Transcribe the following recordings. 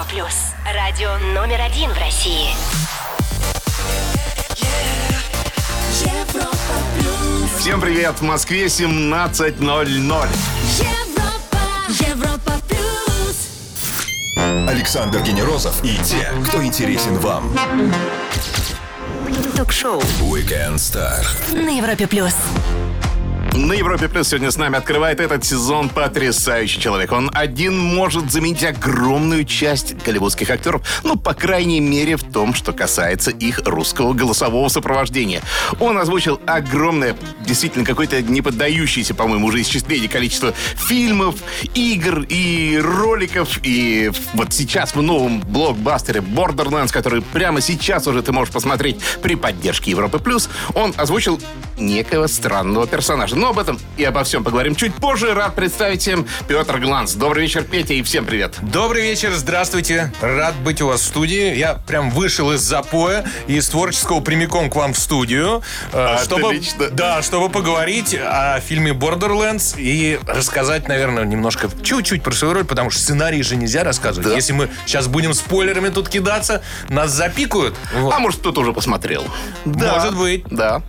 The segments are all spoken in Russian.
Плюс. Радио номер 1 в России. Всем привет! В Москве 17:00. Европа плюс. Александр Генерозов и те, кто интересен вам. Ток-шоу Weekend Star на Европе плюс. На Европе Плюс сегодня с нами открывает этот сезон потрясающий человек. Он один может заменить огромную часть голливудских актеров, ну, по крайней мере, в том, что касается их русского голосового сопровождения. Он озвучил огромное, действительно, какое-то неподдающееся, по-моему, уже исчислению количество фильмов, игр и роликов. И вот сейчас в новом блокбастере Borderlands, который прямо сейчас уже ты можешь посмотреть при поддержке Европы Плюс, он озвучил некого странного персонажа. Но об этом и обо всем поговорим чуть позже. Рад представить всем Петр Гланц. Добрый вечер, Петя, и всем привет. Добрый вечер, здравствуйте. Рад быть у вас в студии. Я прям вышел из запоя, из творческого прямиком к вам в студию, чтобы поговорить о фильме Borderlands и рассказать, наверное, немножко, чуть-чуть про свою роль, потому что сценарий же нельзя рассказывать. Да. Если мы сейчас будем спойлерами тут кидаться, нас запикают. Вот. А может, кто-то уже посмотрел. Да. Может быть. Да.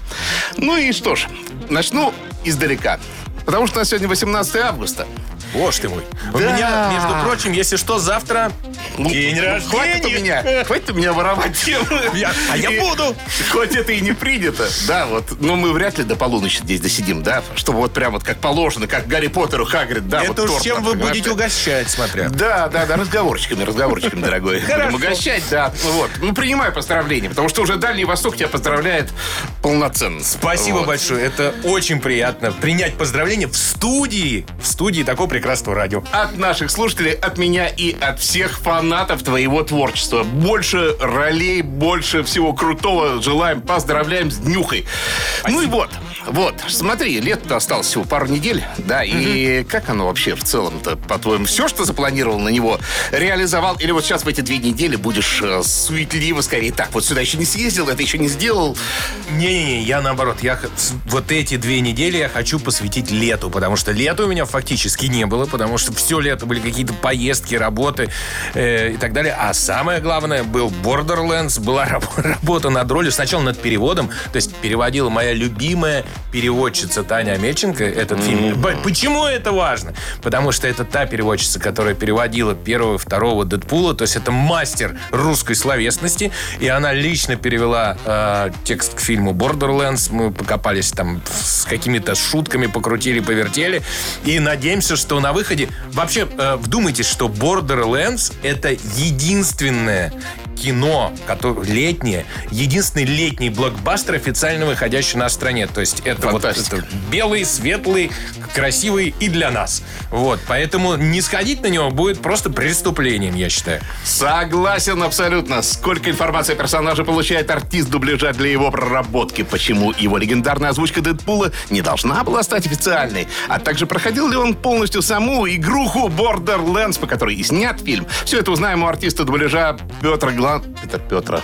Ну и что ж, начну издалека. Потому что у нас сегодня 18 августа. Боже ты мой. У меня, между прочим, если что, завтра день рождения. Хватит у меня воровать тему. Я буду. Хоть это и не принято. Да, вот. Но мы вряд ли до полуночи здесь досидим, да? Чтобы вот прям вот как положено, как Гарри Поттеру, Хагрид, да? Это вот уж чем вы будете угощать, смотря. Да, разговорчиками, дорогой. Будем угощать, да. Вот. Ну, принимаю поздравления, потому что уже Дальний Восток тебя поздравляет полноценно. Спасибо большое. Это очень приятно. Принять поздравления в студии такого прекрасного радио. От наших слушателей, от меня и от всех фанатов твоего творчества. Больше ролей, больше всего крутого желаем, поздравляем с днюхой. Спасибо. Ну и вот, смотри, лето-то осталось всего пару недель, да, и как оно вообще в целом-то, по-твоему, все, что запланировал на него, реализовал? Или вот сейчас в эти 2 недели будешь суетливо скорее, так, вот сюда еще не съездил, это еще не сделал? Не-не-не, я наоборот, вот эти 2 недели я хочу посвятить лету, потому что лета у меня фактически не было, потому что все лето были какие-то поездки, работы и так далее. А самое главное, был Borderlands, была работа над ролью, сначала над переводом, то есть переводила моя любимая переводчица Таня Амельченко этот фильм. Почему это важно? Потому что это та переводчица, которая переводила 1-го, 2-го Дэдпула, то есть это мастер русской словесности, и она лично перевела текст к фильму Borderlands. Мы покопались там с какими-то шутками, покрутили, повертели, и надеемся, что на выходе... Вообще, вдумайтесь, что Borderlands — это единственное кино, которое летнее, единственный летний блокбастер, официально выходящий на стране. То есть это вот это белый, светлый, красивый и для нас. Вот, поэтому не сходить на него будет просто преступлением, я считаю. Согласен абсолютно. Сколько информации о персонаже получает артист дубляжа для его проработки? Почему его легендарная озвучка Дэдпула не должна была стать официальной? А также проходил ли он полностью саму игруху Borderlands, по которой и снят фильм? Все это узнаем у артиста дубляжа Петра.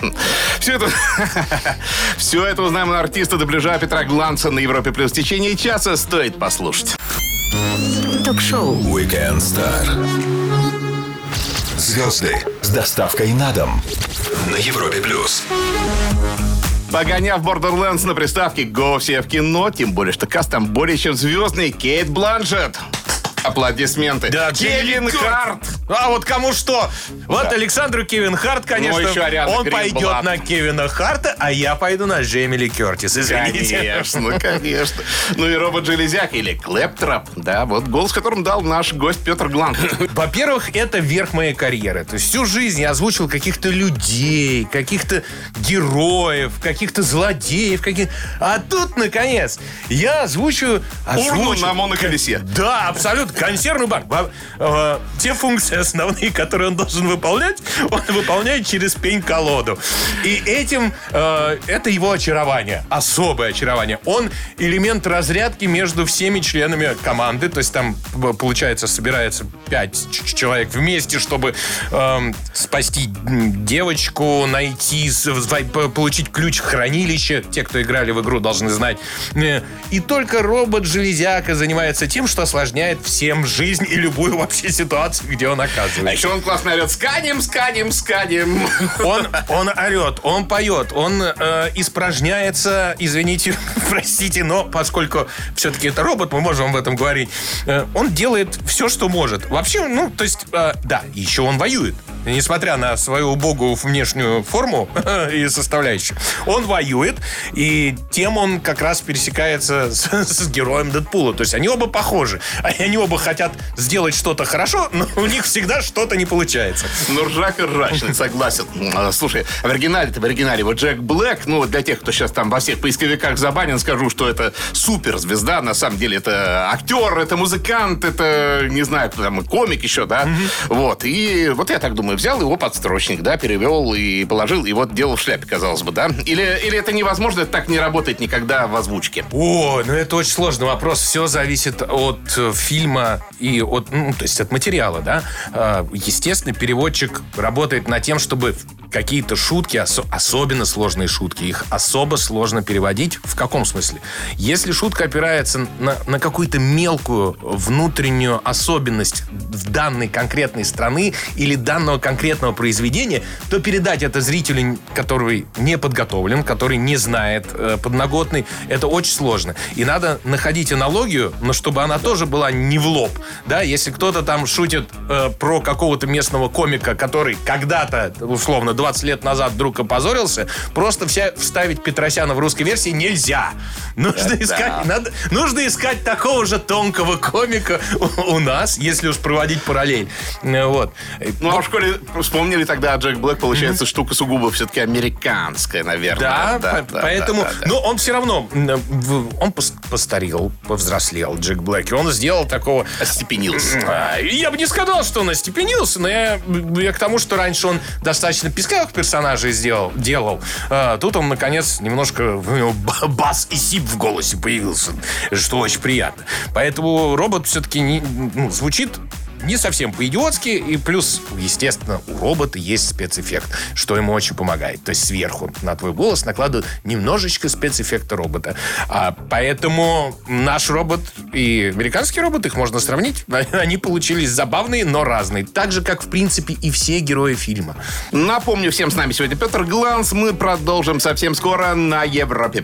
Все это узнаем у артиста дубляжа Петра Гланца на Европе Плюс. В течение часа стоит послушать. Ток-шоу Weekend Star. Звезды с доставкой на дом на Европе Плюс. Погоняв Borderlands на приставке, го все в кино. Тем более, что каст там более чем звездный. Кейт Бланшетт. Аплодисменты. Да, Кевин Харт. А вот кому что? Вот да. Александру Кевин Харт, конечно, он пойдет на Кевина Харта, а я пойду на Джейми Ли Кертис. Извините. Конечно. Ну и Робот Железяк или Клэптроп. Да, вот голос, которым дал наш гость Петр Гланц. Во-первых, это верх моей карьеры. То есть всю жизнь я озвучил каких-то людей, каких-то героев, каких-то злодеев. А тут, наконец, я озвучу... Урну на моноколесе. Да, абсолютно. Консервный банк. Те функции основные, которые он должен выполнять, он выполняет через пень-колоду. И этим это его очарование. Особое очарование. Он элемент разрядки между всеми членами команды. То есть там, получается, собирается 5 человек вместе, чтобы спасти девочку, найти, получить ключ в хранилище. Те, кто играли в игру, должны знать. И только робот-железяка занимается тем, что осложняет всем жизнь и любую вообще ситуацию, где он оказывается. оказывается. А еще он классно орет: сканем, сканем, сканем. Он орет, он поет, он испражняется, извините, простите, но поскольку все-таки это робот, мы можем об этом говорить, он делает все, что может. Вообще, то есть, да, еще он воюет. Несмотря на свою убогую внешнюю форму и составляющую, он воюет, и тем он как раз пересекается с героем Дэдпула. То есть они оба похожи. Они оба хотят сделать что-то хорошо, но у них всегда что-то не получается. Ну, ржак и ржачный, согласен. Слушай, в оригинале вот Джек Блэк, для тех, кто сейчас там во всех поисковиках забанен, скажу, что это суперзвезда. На самом деле это актер, это музыкант, это, не знаю, там, комик еще, да? Вот, и вот я так думаю, взял его подстрочник, да, перевел и положил, и вот делал в шляпе, казалось бы, да? Или это невозможно, это так не работает никогда в озвучке? Это очень сложный вопрос. Все зависит от фильма и от материала, да? Естественно, переводчик работает над тем, чтобы какие-то шутки, особенно сложные шутки, их особо сложно переводить. В каком смысле? Если шутка опирается на какую-то мелкую внутреннюю особенность данной конкретной страны или данного конкретного произведения, то передать это зрителю, который не подготовлен, который не знает подноготный, это очень сложно. И надо находить аналогию, но чтобы она тоже была не в лоб. Да? Если кто-то там шутит про какого-то местного комика, который когда-то, условно, 20 лет назад вдруг опозорился, просто вставить Петросяна в русской версии нельзя. Нужно искать такого же тонкого комика у нас, если уж проводить параллель. Вот. В школе вспомнили тогда Джек Блэк, получается, штука сугубо все-таки американская, наверное. Да, поэтому... Но он все равно... Он постарел, повзрослел, Джек Блэк, и он сделал такого... Остепенился. Я бы не сказал, что он остепенился, но я к тому, что раньше он достаточно писклявых персонажей делал. Тут он, наконец, немножко... У него бас и сип в голосе появился, что очень приятно. Поэтому робот все-таки звучит не совсем по-идиотски, и плюс, естественно, у робота есть спецэффект, что ему очень помогает. То есть сверху на твой голос накладывают немножечко спецэффекта робота. Поэтому наш робот и американский робот, их можно сравнить, они получились забавные, но разные. Так же, как, в принципе, и все герои фильма. Напомню, всем с нами сегодня Петр Гланс. Мы продолжим совсем скоро на Европе+.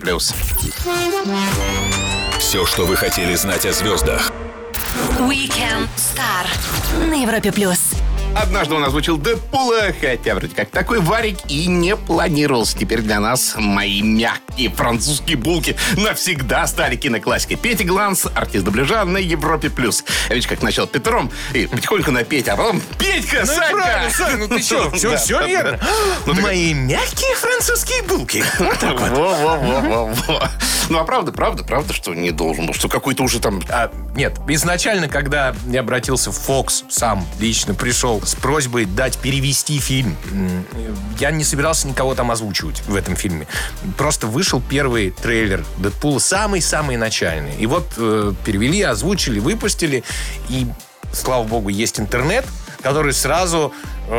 Все, что вы хотели знать о звездах. Weekend Star на Европе+. Однажды он озвучил Дэдпула, хотя вроде как такой варик и не планировался. Теперь для нас мои мягкие французские булки навсегда стали киноклассикой. Петя Гланс, артист дубляжа на Европе+. А ведь как начал Петром, и потихоньку на Петя, а потом Петька, Санька! Саня, ты что? Все верно. Мои мягкие французские булки. Вот так вот. Во-во-во-во-во. Ну, а правда, что не должен был, что какой-то уже там... Нет, изначально, когда я обратился в Fox, сам лично пришел с просьбой дать перевести фильм, я не собирался никого там озвучивать в этом фильме. Просто вышел первый трейлер Дэдпула, самый-самый начальный. И вот перевели, озвучили, выпустили, и, слава богу, есть интернет, который сразу...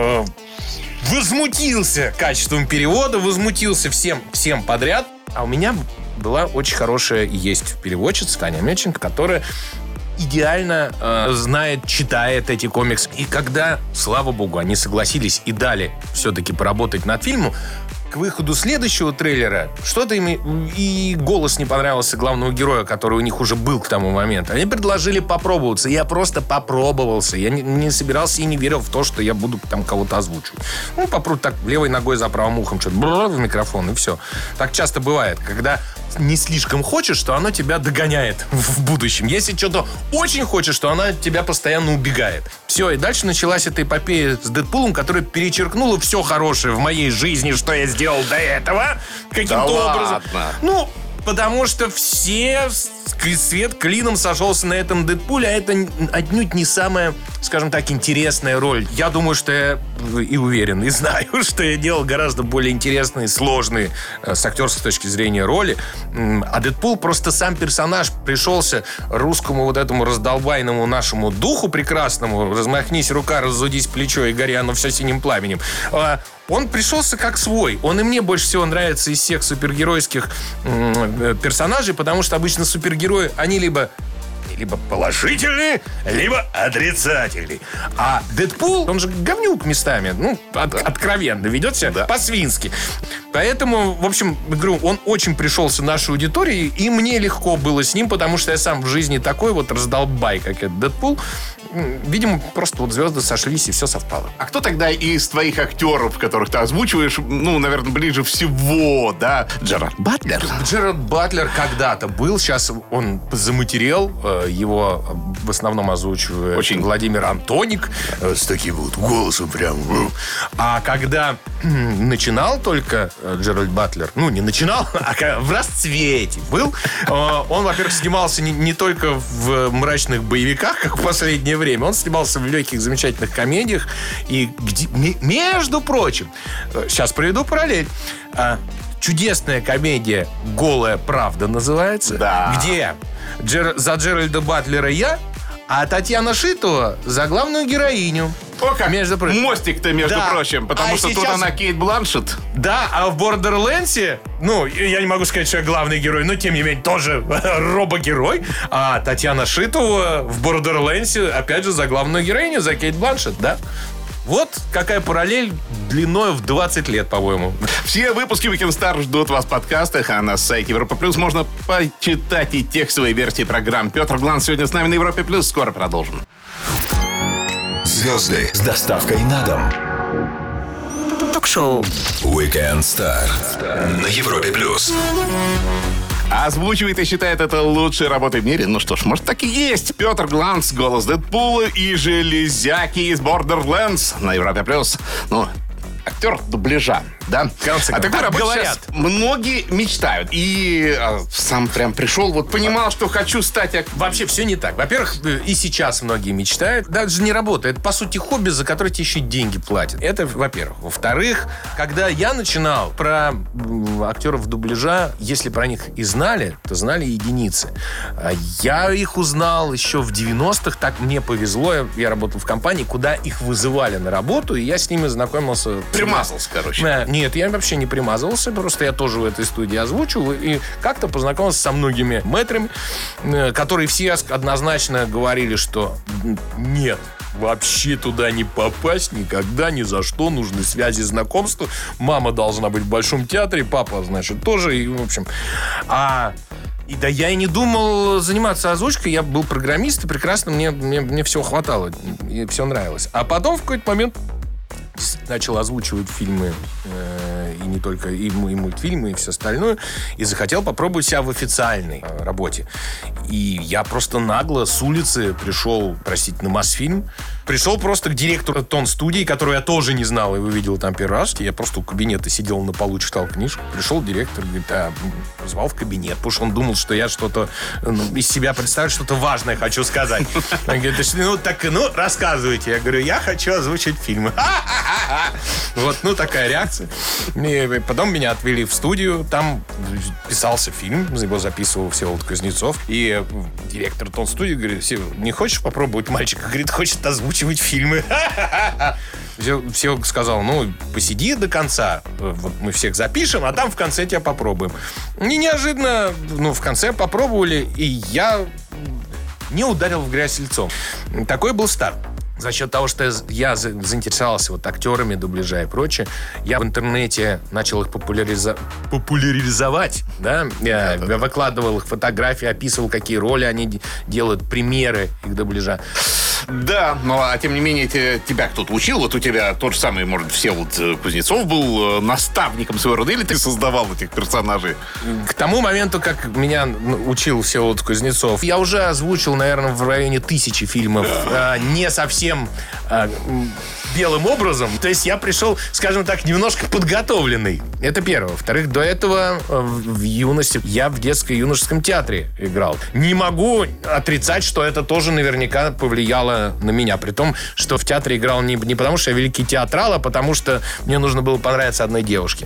возмутился качеством перевода, возмутился всем подряд. А у меня была очень хорошая и есть переводчица Таня Меченко, которая идеально знает, читает эти комиксы. И когда, слава богу, они согласились и дали все-таки поработать над фильмом, к выходу следующего трейлера что-то им и голос не понравился главного героя, который у них уже был к тому моменту. Они предложили попробоваться. Я просто попробовался. Я не собирался и не верил в то, что я буду там кого-то озвучивать. Попробую так левой ногой за правым ухом что-то в микрофон, и все. Так часто бывает, когда не слишком хочешь, что оно тебя догоняет в будущем. Если что-то очень хочешь, то оно тебя постоянно убегает. Все, и дальше началась эта эпопея с Дэдпулом, которая перечеркнула все хорошее в моей жизни, что я сделал до этого каким-то образом. Ладно. Потому что свет клином сошелся на этом Дэдпуле, а это отнюдь не самая, скажем так, интересная роль. Я думаю, что я и уверен, и знаю, что я делал гораздо более интересные, сложные с актерской точки зрения роли. А Дэдпул просто сам персонаж пришелся русскому вот этому раздолбайному нашему духу прекрасному. Размахнись рука, разудись плечо и гори оно все синим пламенем. Он пришелся как свой. Он и мне больше всего нравится из всех супергеройских персонажей, потому что обычно супергерои, они либо либо положительные, либо отрицательные. А Дэдпул, он же говнюк местами, откровенно ведет себя по-свински. Поэтому, в общем, говорю, он очень пришелся нашей аудитории, и мне легко было с ним, потому что я сам в жизни такой вот раздолбай, как этот Дэдпул. Видимо, просто вот звезды сошлись, и все совпало. А кто тогда из твоих актеров, которых ты озвучиваешь, наверное, ближе всего, да? Джерард Батлер? Джерард Батлер когда-то был, сейчас он заматерел, его в основном озвучивает Владимир Антоник с таким вот голосом прям. А когда начинал только Джерард Батлер, не начинал, а в расцвете был, он, во-первых, снимался не только в мрачных боевиках, как в последнее время, он снимался в легких, замечательных комедиях. И, между прочим, сейчас приведу параллель. Чудесная комедия «Голая правда» называется. Да. Где за Джеральда Батлера я, а Татьяна Шитова за главную героиню. О, как мостик-то, между прочим, потому что сейчас... тут она Кейт Бланшетт. Да, а в Бордерленсе, я не могу сказать, что я главный герой, но тем не менее тоже робогерой. А Татьяна Шитова в Бордерленсе, опять же, за главную героиню, за Кейт Бланшетт, да. Вот какая параллель длиной в 20 лет, по-моему. Все выпуски Weekend Star ждут вас в подкастах, а на сайте Европа Плюс можно почитать и текстовые версии программ. Петр Гланс сегодня с нами на Европе Плюс. Скоро продолжим. Звезды с доставкой на дом. Ток-шоу Weekend Star на Европе Плюс. Озвучивает и считает это лучшей работой в мире. Ну что ж, может, так и есть. Петр Гланс, голос Дэдпула и Железяки из Borderlands на Европе Плюс. Актер дубляжа, да? А такой работе сейчас многие мечтают. И сам прям пришел, понимал, что хочу стать... Вообще все не так. Во-первых, и сейчас многие мечтают. Даже не работа. Это, по сути, хобби, за которое тебе еще деньги платят. Это, во-первых. Во-вторых, когда я начинал, про актеров дубляжа, если про них и знали, то знали единицы. Я их узнал еще в 90-х. Так мне повезло. Я работал в компании, куда их вызывали на работу, и я с ними знакомился... Примазался, короче. Нет, я вообще не примазывался, просто я тоже в этой студии озвучивал и как-то познакомился со многими мэтрами, которые все однозначно говорили, что нет, вообще туда не попасть никогда, ни за что, нужны связи, знакомства. Мама должна быть в Большом театре, папа, значит, тоже, и, в общем... я и не думал заниматься озвучкой. Я был программист, и прекрасно мне всего хватало, и все нравилось. А потом в какой-то момент начал озвучивать фильмы, и не только, и мультфильмы, и все остальное, и захотел попробовать себя в официальной работе. И я просто нагло с улицы пришел, на Мосфильм, пришел просто к директору тон-студии, которую я тоже не знал и увидел там первый раз. Я просто у кабинета сидел на полу, читал книжку. Пришел директор, говорит, позвал в кабинет, потому что он думал, что я что-то из себя представляю, что-то важное хочу сказать. Он говорит, рассказывайте. Я говорю, я хочу озвучить фильмы. Такая реакция. И потом меня отвели в студию, там писался фильм, его записывал Всеволод Кузнецов, и директор тон-студии говорит, не хочешь попробовать мальчика? Говорит, хочет озвучивать фильмы. Все сказал, посиди до конца, мы всех запишем, а там в конце тебя попробуем. И неожиданно, в конце попробовали, и я не ударил в грязь лицом. Такой был старт. За счет того, что я заинтересовался актерами, дубляжа и прочее, я в интернете начал их популяризовать, да? Я выкладывал их фотографии, описывал, какие роли они делают, примеры их дубляжа. Да, тем не менее, тебя кто-то учил? У тебя тот же самый, может, Всеволод Кузнецов был наставником своего рода, или ты создавал этих персонажей? К тому моменту, как меня учил Всеволод Кузнецов, я уже озвучил, наверное, в районе 1000 фильмов, не совсем белым образом. То есть я пришел, скажем так, немножко подготовленный. Это первое. Во-вторых, до этого в юности я в детско-юношеском театре играл. Не могу отрицать, что это тоже наверняка повлияло на меня. При том, что в театре играл не потому, что я великий театрал, а потому, что мне нужно было понравиться одной девушке.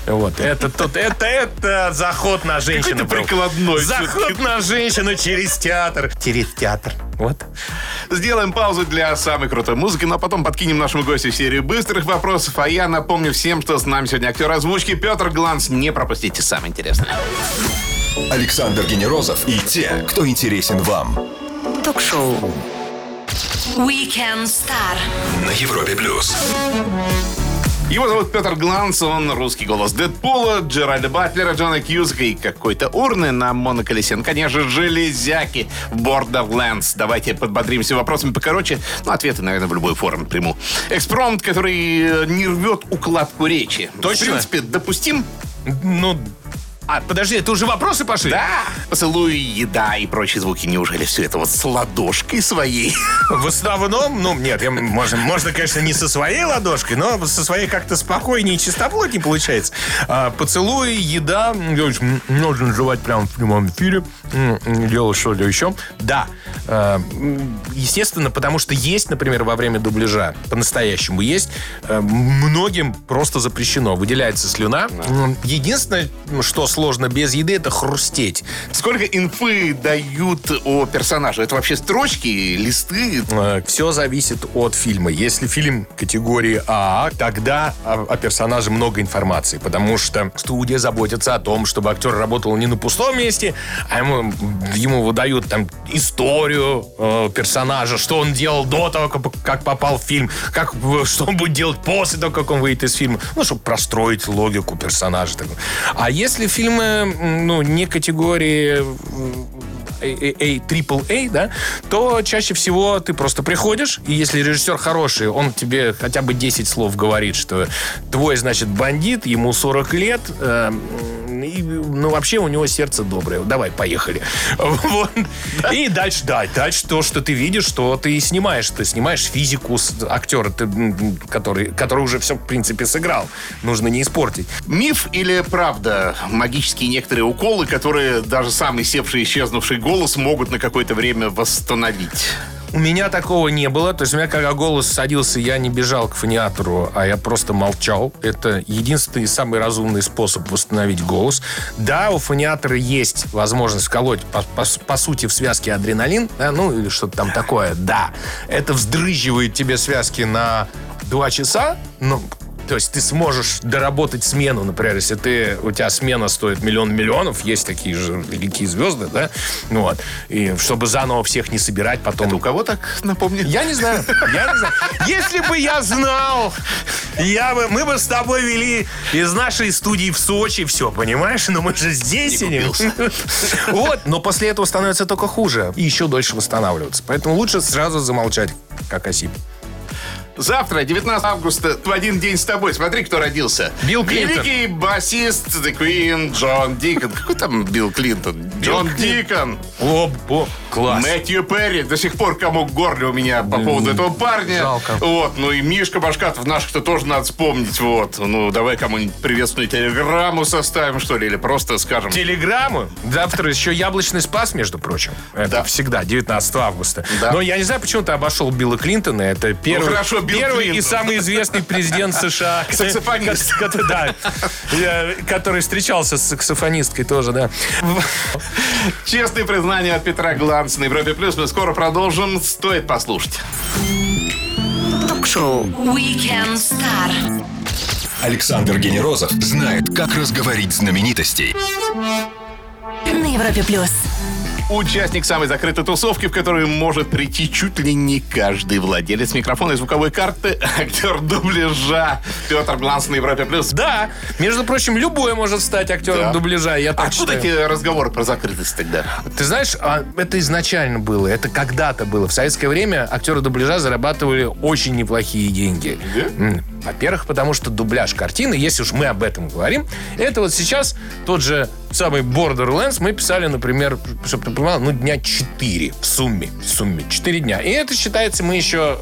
Это заход на женщину. Какой-то прикладной. Заход на женщину через театр. Через театр. Сделаем паузу для самой крутой музыки, но потом подкинем нашему гостю серию быстрых вопросов. А я напомню всем, что с нами сегодня актер озвучки Петр Гланс. Не пропустите самое интересное. Александр Генерозов и те, кто интересен вам. Ток-шоу Weekend Star На Европе плюс. Его зовут Петр Гланц, он русский голос Дэдпула, Джеральда Батлера, Джона Кьюзака и какой-то урны на моноколесе. Ну, конечно, железяки в Borderlands. Давайте подбодримся вопросами покороче. Ну, ответы, наверное, в любой форме приму. Экспромт, который не рвет укладку речи. Точно? В принципе, допустим? Ну, подожди, это уже вопросы пошли? Да. Поцелуй, еда и прочие звуки. Неужели все это вот с ладошкой своей? В основном, нет, можно, конечно, не со своей ладошкой, но со своей как-то спокойнее и чистоплотнее получается. Поцелуй, еда, нужно жевать прямо в прямом эфире, делать что-то еще. Да, естественно, потому что есть, например, во время дубляжа, по-настоящему есть, многим просто запрещено. Выделяется слюна. Единственное, что сложно без еды, это хрустеть. Сколько инфы дают о персонаже? Это вообще строчки, листы? Все зависит от фильма. Если фильм категории А, тогда о персонаже много информации, потому что студия заботится о том, чтобы актер работал не на пустом месте, а ему выдают там историю персонажа, что он делал до того, как попал в фильм, что он будет делать после того, как он выйдет из фильма, чтобы простроить логику персонажа. А если фильмы, не категории AAA, да, то чаще всего ты просто приходишь, и если режиссер хороший, он тебе хотя бы 10 слов говорит, что твой, значит, бандит, ему 40 лет, вообще у него сердце доброе. Давай, поехали. Вот. И дальше то, что ты видишь, что ты снимаешь. Ты снимаешь физику актера, который уже все, в принципе, сыграл. Нужно не испортить. Миф или правда? Магические некоторые уколы, которые даже самый севший, исчезнувший голос могут на какое-то время восстановить. У меня такого не было. То есть у меня, когда голос садился, я не бежал к фониатору, а я просто молчал. Это единственный и самый разумный способ восстановить голос. Да, у фониатора есть возможность вколоть, по сути, в связке адреналин, да, или что-то там такое. Да, это вздрыгивает тебе связки на 2 часа, то есть ты сможешь доработать смену, например, если у тебя смена стоит миллионов, есть такие же великие звезды, да, и чтобы заново всех не собирать потом. Это у кого так, напомни? Я не знаю. Если бы я знал, мы бы с тобой вели из нашей студии в Сочи все, понимаешь? Но мы же здесь сидим. Но после этого становится только хуже и еще дольше восстанавливаться. Поэтому лучше сразу замолчать, как осип. Завтра, 19 августа, в один день с тобой. Смотри, кто родился. Билл Клинтон. Великий басист The Queen Джон Дикон. Какой там Билл Клинтон? Джон Дикон. Класс. Мэтью Перри. До сих пор комок в горле у меня по поводу этого парня. Жалко. И Мишка Башкатов наших-то тоже надо вспомнить. Давай кому-нибудь приветственную телеграмму составим, что ли, или просто скажем. Телеграмму? Завтра еще яблочный спас, между прочим. Это всегда, 19 августа. Да. Но я не знаю, почему ты обошел Билла Клинтона. Это первый и самый известный президент США. Саксофонист. Который встречался с саксофонисткой тоже, да. Честные признания от Петра Гланца на Европе Плюс. Мы скоро продолжим. Стоит послушать. Ток-шоу Weekend Star. Александр Генерозов знает, как разговорить знаменитостей. На Европе Плюс. Участник самой закрытой тусовки, в которую может прийти чуть ли не каждый владелец микрофона и звуковой карты, актер дубляжа Петр Гланц на Европе Плюс. Да, между прочим, любой может стать актером дубляжа. Я так Откуда считаю. эти разговоры про закрытость тогда? Ты знаешь, это изначально было, это когда-то было. В советское время актеры дубляжа зарабатывали очень неплохие деньги. Во-первых, потому что дубляж картины, если уж мы об этом говорим, это вот сейчас тот же самый Borderlands мы писали, например, чтобы ты понимал, дня 4 в сумме. 4 дня. И это считается, мы еще,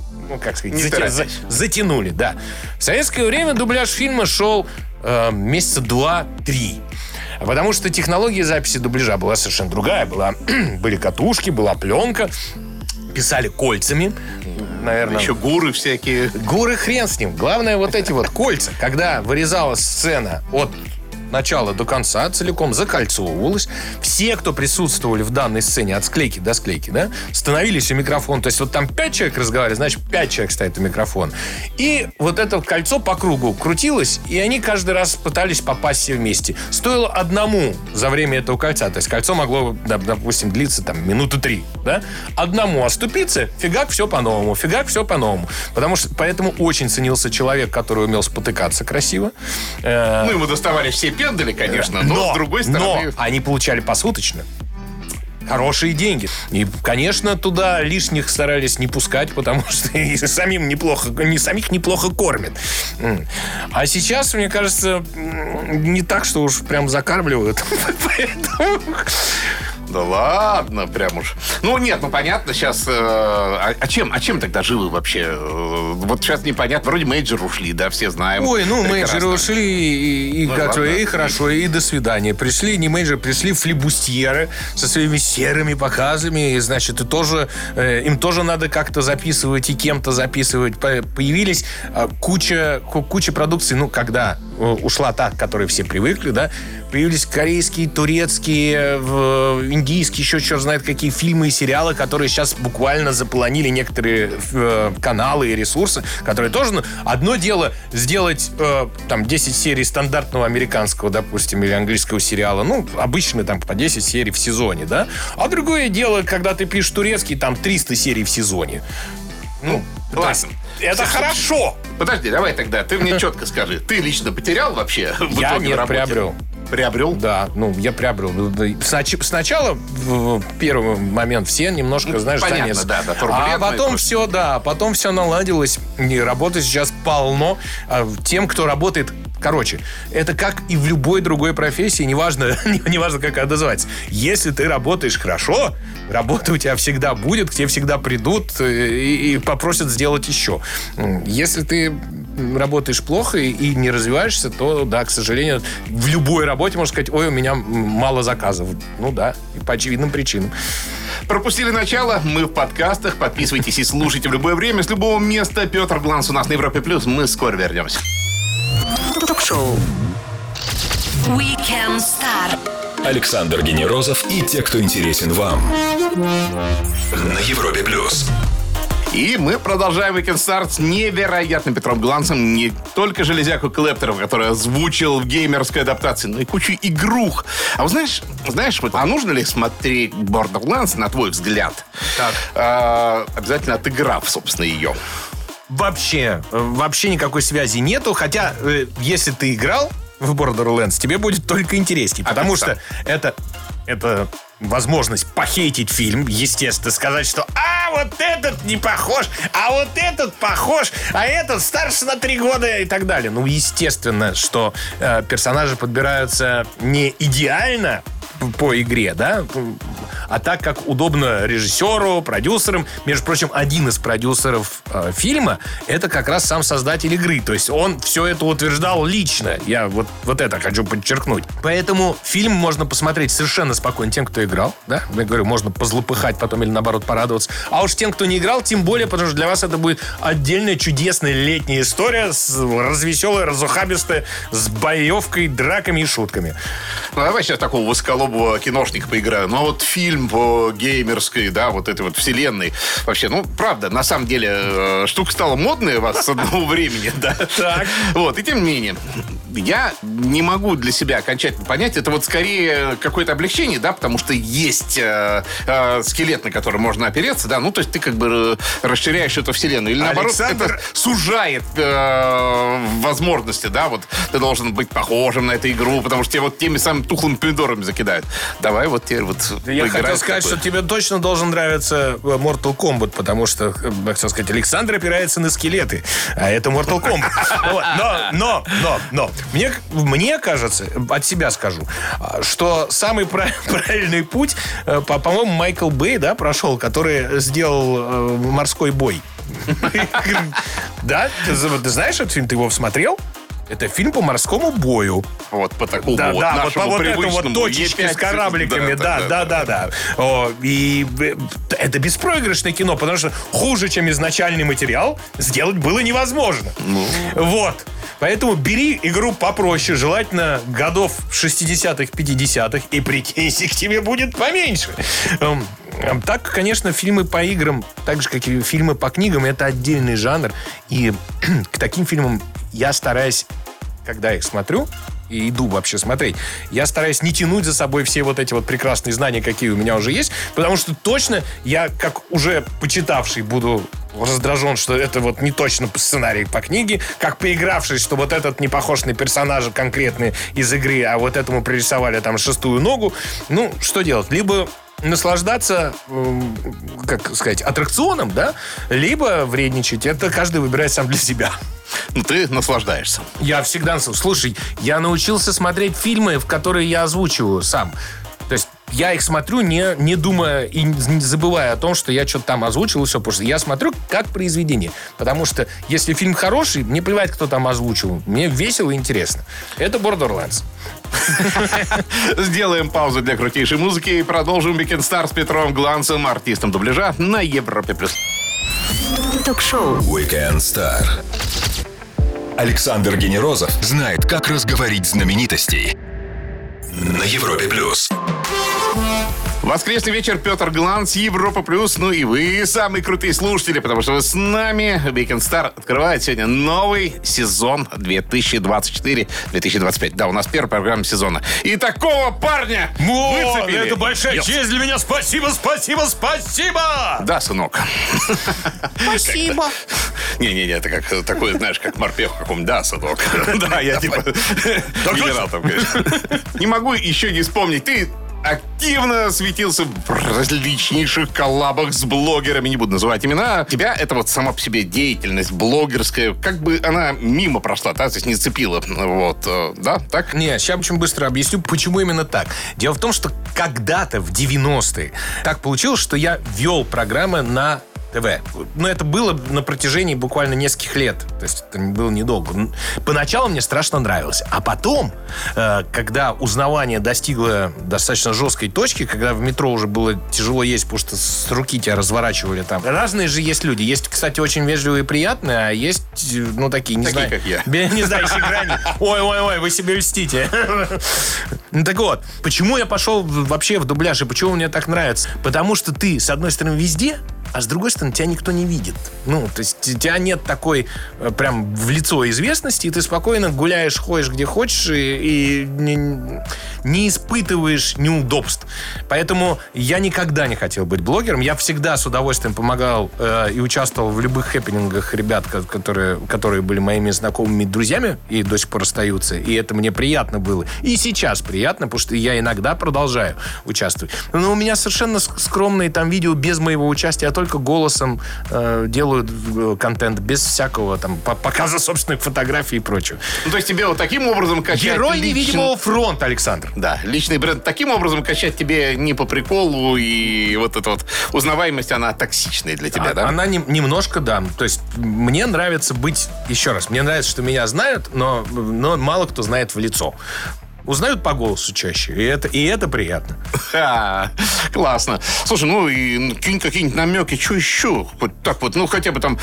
затянули, да. В советское время дубляж фильма шел месяца 2-3. Потому что технология записи дубляжа была совершенно другая. Были катушки, была пленка. Писали кольцами. Наверное. Еще гуры всякие. Гуры хрен с ним. Главное вот эти вот кольца. Когда вырезалась сцена от начала до конца целиком закольцовывалась. Все, кто присутствовали в данной сцене от склейки до склейки, да, становились у микрофона. То есть вот там 5 человек разговаривали, значит, 5 человек стоит у микрофона. И вот это кольцо по кругу крутилось, и они каждый раз пытались попасть все вместе. Стоило одному за время этого кольца, то есть кольцо могло, допустим, длиться там минуты 3, да, одному оступиться, фигак, все по-новому, фигак, все по-новому. Поэтому очень ценился человек, который умел спотыкаться красиво. Ну, ему доставали все пендали, конечно, но с другой стороны... Но они получали посуточно хорошие деньги. И, конечно, туда лишних старались не пускать, потому что и самих неплохо кормят. А сейчас, мне кажется, не так, что уж прям закармливают. Поэтому... Да ладно, прям уж. Ну, нет, ну, понятно, сейчас... А чем тогда живы вообще? Вот сейчас непонятно. Вроде мейджоры ушли, да, все знаем. Ой, ну, мейджоры ушли, и хорошо, и до свидания. Пришли, не мейджоры, пришли флибустьеры со своими серыми показами, и, значит, им тоже надо как-то записывать и кем-то записывать. Появились куча продукции, ну, когда ушла та, к которой все привыкли, да, появились корейские, турецкие, индийские, еще черт знает какие фильмы и сериалы, которые сейчас буквально заполонили некоторые каналы и ресурсы, которые тоже... Одно дело сделать там 10 серий стандартного американского, допустим, или английского сериала, ну, обычно там по 10 серий в сезоне, да? А другое дело, когда ты пишешь турецкий, там 300 серий в сезоне. Ну, ладно. Это хорошо. Подожди, давай тогда, ты мне четко скажи. Ты лично потерял вообще в итоге в работе? Приобрел. Приобрел? Да, ну, я приобрел. Сначала, в первый момент, все немножко, знаешь, понятно, замес. Да, а потом все наладилось. И работы сейчас полно. Тем, кто работает... Короче, это как и в любой другой профессии, неважно, как она называется. Если ты работаешь хорошо, работа у тебя всегда будет, к тебе всегда придут и попросят сделать еще. Если ты работаешь плохо и не развиваешься, то, да, к сожалению, в любой работе можно сказать: ой, у меня мало заказов. Ну да, по очевидным причинам. Пропустили начало? Мы в подкастах. Подписывайтесь и слушайте в любое время, с любого места. Петр Гланс у нас на Европе+. Мы скоро вернемся. Ток-шоу Weekend Star. Александр Генерозов и те, кто интересен вам. На Европе+. И мы продолжаем Weekend Star с невероятным Петром Глансом. Не только железяку Клэптера, который озвучил в геймерской адаптации, но и кучу игрух. А вот знаешь, вот, а нужно ли смотреть Borderlands, на твой взгляд, обязательно отыграв, собственно, ее? Вообще никакой связи нету. Хотя, если ты играл в Borderlands, тебе будет только интереснее. Потому что это возможность похейтить фильм, естественно, сказать, что вот этот не похож, а вот этот похож, а этот старше на 3 года и так далее. Ну, естественно, что персонажи подбираются не идеально по игре, да, а так, как удобно режиссеру, продюсерам. Между прочим, один из продюсеров фильма — это как раз сам создатель игры. То есть он все это утверждал лично. Я вот это хочу подчеркнуть. Поэтому фильм можно посмотреть совершенно спокойно тем, кто играл, да. Я говорю, можно позлопыхать потом или, наоборот, порадоваться. А уж тем, кто не играл, тем более, потому что для вас это будет отдельная чудесная летняя история, развеселая, разухабистая, с боевкой, драками и шутками. Ну, давай сейчас такого высоколобого киношника поиграю. Ну, а вот фильм по геймерской, да, вот этой вот вселенной. Вообще, ну, правда, на самом деле, штука стала модная у вас с одного времени, да. Так. Вот, и тем не менее, я не могу для себя окончательно понять, это вот скорее какое-то облегчение, да, потому что есть скелет, на который можно опереться, да, ну, то есть ты как бы расширяешь эту вселенную. Или наоборот, это сужает возможности, да, вот ты должен быть похожим на эту игру, потому что тебя вот теми самыми тухлыми помидорами закидают. Давай вот теперь вот я хотел сказать, что тебе точно должен нравиться Mortal Kombat, потому что, хотел сказать, Александр опирается на скелеты, а это Mortal Kombat. Но мне кажется, от себя скажу, что самый правильный путь, по-моему, Майкл Бэй, да, прошел, который сделал «Морской бой». Да? Ты знаешь этот фильм? Ты его смотрел? Это фильм по морскому бою. Вот по такому Да, вот да, вот нашему по вот этому привычному вот точечке Е5. с корабликами. Да. И это беспроигрышное кино, потому что хуже, чем изначальный материал, сделать было невозможно. Вот. Поэтому бери игру попроще, желательно годов 60-х, 50-х, и претензий к тебе будет поменьше. Так, конечно, фильмы по играм, так же, как и фильмы по книгам, это отдельный жанр. И к таким фильмам я стараюсь, когда их смотрю, и иду вообще смотреть, я стараюсь не тянуть за собой все вот эти вот прекрасные знания, какие у меня уже есть, потому что точно я, как уже почитавший, буду раздражен, что это вот не точно по сценарию по книге, как поигравший, что вот этот не похож на персонажа конкретный из игры, а вот этому пририсовали там шестую ногу. Ну, что делать? Либо наслаждаться, как сказать, аттракционом, да, либо вредничать. Это каждый выбирает сам для себя. Ну, ты наслаждаешься. Я всегда... Слушай, я научился смотреть фильмы, в которые я озвучиваю сам. То есть я их смотрю, не думая и не забывая о том, что я что-то там озвучил и все. Потому что я смотрю как произведение. Потому что если фильм хороший, мне плевать, кто там озвучил. Мне весело и интересно. Это Borderlands. Сделаем паузу для крутейшей музыки и продолжим Weekend Star с Петром Гланцем, артистом дубляжа на Европе+. Ток-шоу. Weekend Star. Александр Генерозов знает, как разговорить знаменитостей на Европе+. Воскресный вечер, Петр Гланц, Европа+. Ну и вы самые крутые слушатели, потому что вы с нами. Weekend Star открывает сегодня новый сезон 2024-2025. Да, у нас первая программа сезона. И такого парня выцепили. Это большая честь для меня. Спасибо! Да, сынок. Спасибо. Не-не-не, это как такой, знаешь, как морпех каком-нибудь. Да, сынок. Да, я типа генерал там, конечно. Не могу еще не вспомнить. Ты активно светился в различнейших коллабах с блогерами, не буду называть имена. Тебя это вот сама по себе деятельность блогерская, как бы она мимо прошла, да, то есть не зацепила, вот, да, так? Не, сейчас очень быстро объясню, почему именно так. Дело в том, что когда-то в 90-е так получилось, что я вел программы на ТВ. Но это было на протяжении буквально нескольких лет. То есть это было недолго. Поначалу мне страшно нравилось. А потом, когда узнавание достигло достаточно жесткой точки, когда в метро уже было тяжело есть, потому что с руки тебя разворачивали там. Разные же есть люди. Есть, кстати, очень вежливые и приятные, а есть, ну, такие, не такие, знаю. как я. Не знающие грани. Ой, вы себе льстите. Ну, так вот, почему я пошел вообще в дубляж и почему мне так нравится? Потому что ты, с одной стороны, везде, а с другой стороны, тебя никто не видит. Ну, то есть у тебя нет такой прям в лицо известности, и ты спокойно гуляешь, ходишь где хочешь и не испытываешь неудобств. Поэтому я никогда не хотел быть блогером. Я всегда с удовольствием помогал и участвовал в любых хэппинингах ребят, которые были моими знакомыми друзьями и до сих пор остаются. И это мне приятно было. И сейчас приятно, потому что я иногда продолжаю участвовать. Но у меня совершенно скромные там видео без моего участия. Я только голосом делаю контент, без всякого там показа собственных фотографий и прочего. Ну, то есть тебе вот таким образом качать... Герой невидимого фронта, Александр. Да, личный бренд таким образом качать тебе не по приколу, и вот эта вот узнаваемость, она токсичная для тебя, да? Она немножко, да. То есть мне нравится быть... Еще раз, мне нравится, что меня знают, но мало кто знает в лицо. Узнают по голосу чаще, и это приятно. Классно. Слушай, ну и кинь какие-нибудь намеки, что еще? Вот так вот, ну хотя бы там,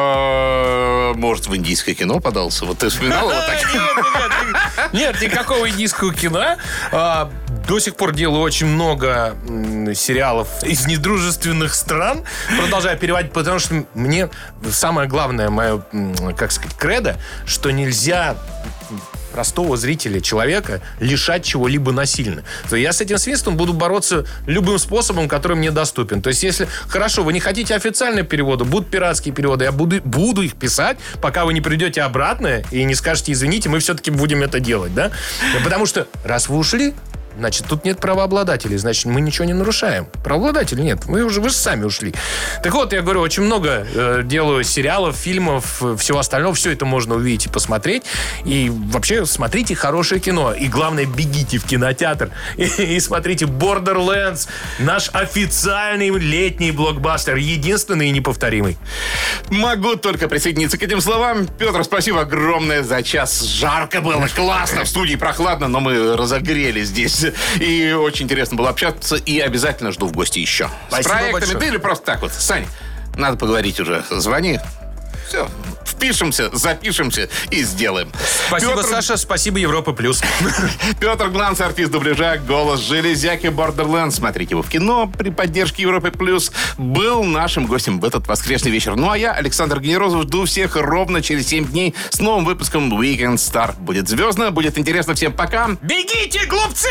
может, в индийское кино подался? Вот ты вспоминал его так? Нет, никакого индийского кино. До сих пор делаю очень много сериалов из недружественных стран. Продолжаю переводить, потому что мне самое главное, мое, как сказать, кредо, что нельзя простого зрителя, человека, лишать чего-либо насильно. То я с этим свинством буду бороться любым способом, который мне доступен. То есть, если, хорошо, вы не хотите официальные переводы, будут пиратские переводы, я буду их писать, пока вы не придете обратно и не скажете, извините, мы все-таки будем это делать, да? Потому что, раз вы ушли, Значит, тут нет правообладателей, значит, мы ничего не нарушаем. Правообладателей нет, вы же сами ушли. Так вот, я говорю, очень много делаю сериалов, фильмов, всего остального. Все это можно увидеть и посмотреть. И вообще смотрите хорошее кино. И главное, бегите в кинотеатр и смотрите Borderlands, наш официальный летний блокбастер, единственный и неповторимый. Могу только присоединиться к этим словам. Петр, спасибо огромное за час. Жарко было, классно, в студии прохладно, но мы разогрели здесь. И очень интересно было общаться. И обязательно жду в гости еще. Спасибо с проектами, большое. да или просто так вот. Сань, надо поговорить уже. Звони. Все, впишемся, запишемся и сделаем. Спасибо, Петр... Саша, спасибо, Европа Плюс. Петр Гланц, артист дубляжа, голос Железяки Borderlands. Смотрите его в кино при поддержке Европы Плюс. Был нашим гостем в этот воскресный вечер. Ну а я, Александр Генерозов, жду всех ровно через 7 дней с новым выпуском Weekend Star. Будет звездно, будет интересно. Всем пока. Бегите, глупцы!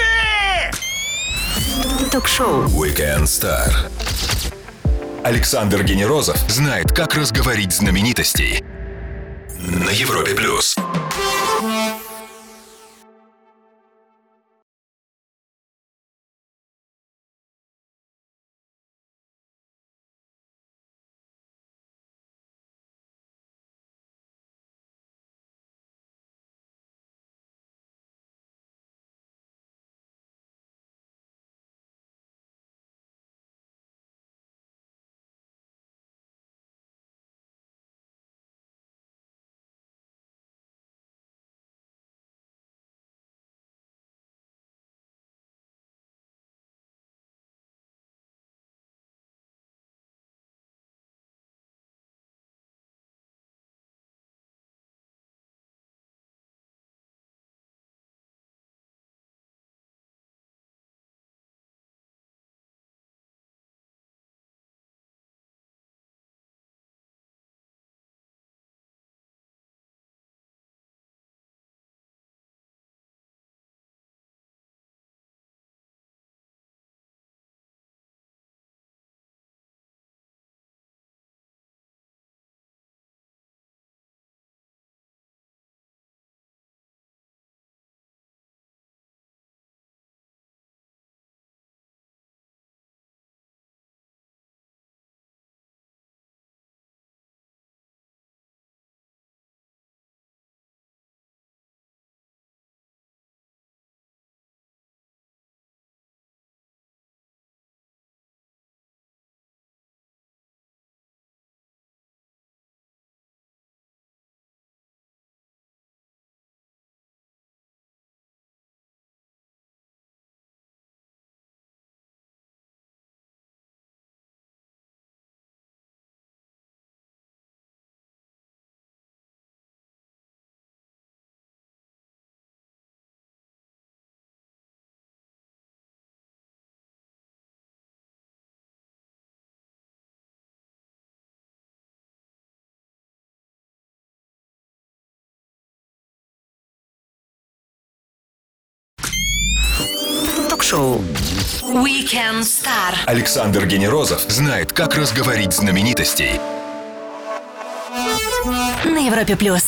Ток-шоу. Weekend Star. Александр Генерозов знает, как разговорить знаменитостей на Европе Плюс. Ток-шоу Weekend Star. Александр Генерозов знает, как разговорить знаменитостей На Европе Плюс.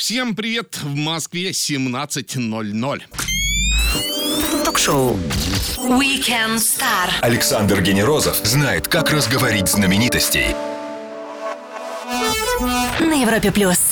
Всем привет! В Москве 17:00. Ток-шоу Weekend Star. Александр Генерозов знает, как разговорить знаменитостей. На Европе плюс.